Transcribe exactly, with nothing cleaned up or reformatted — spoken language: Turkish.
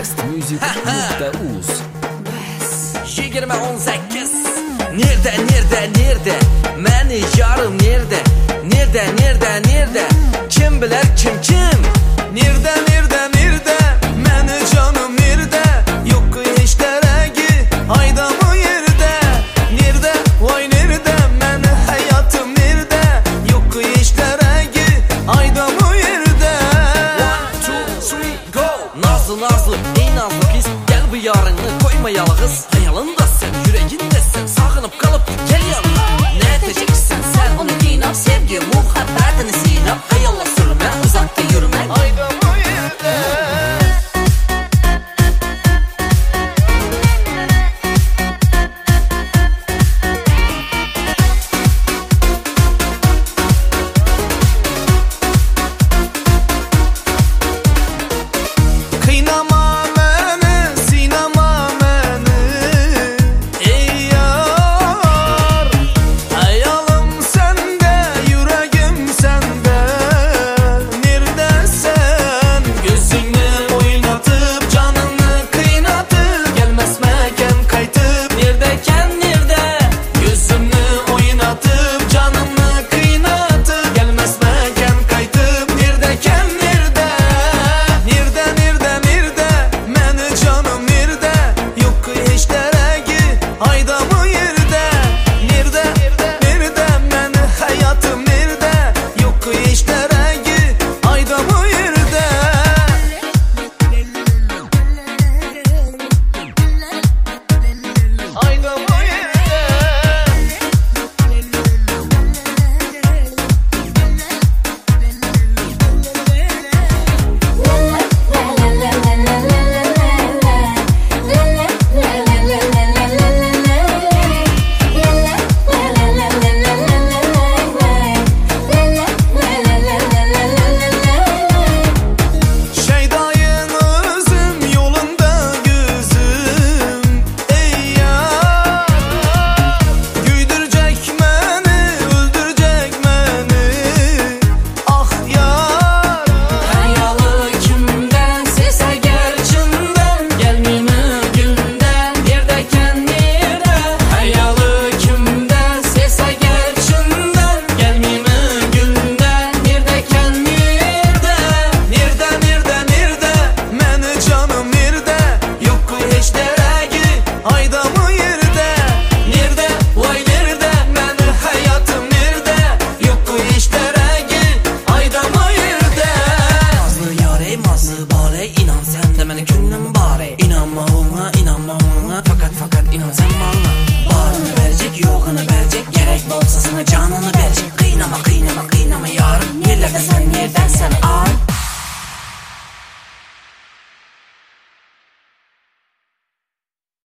bestmusic nokta uz yigirma o'n sakkiz Nerede, nerede, nerede? Meni yarım nerede? Nerede, nerede, nerede? Kim bilir kim kim? Nerede, nerede, nerede? Meni canım nerede? Yok hiç deregi, hayda mı yerde? Nerede, vay nerede? Meni hayatım nerede? Yok hiç deregi, hayda mı yerde? One, two, three, go! Nazlı nazlı, ey nazlı kız, gel bu yarını koyma yalğız.